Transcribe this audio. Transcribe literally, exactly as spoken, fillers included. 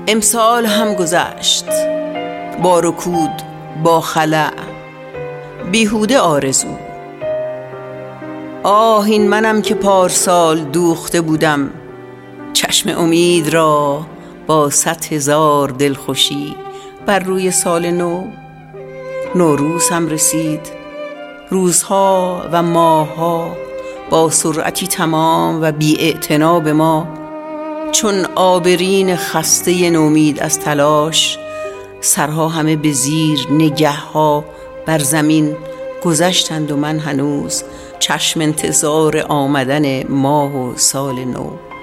امسال هم گذشت با رکود، با خلأ، بیهوده آرزو. آه این منم که پارسال دوخته بودم چشم امید را با صد هزار دلخوشی بر روی سال نو. نوروز هم رسید، روزها و ماهها با سرعتی تمام و بی‌اعتنا به ما چون آبرین خسته نومید از تلاش، سرها همه به زیر، نگهها بر زمین گذشتند و من هنوز چشم انتظار آمدن ماه و سال نو.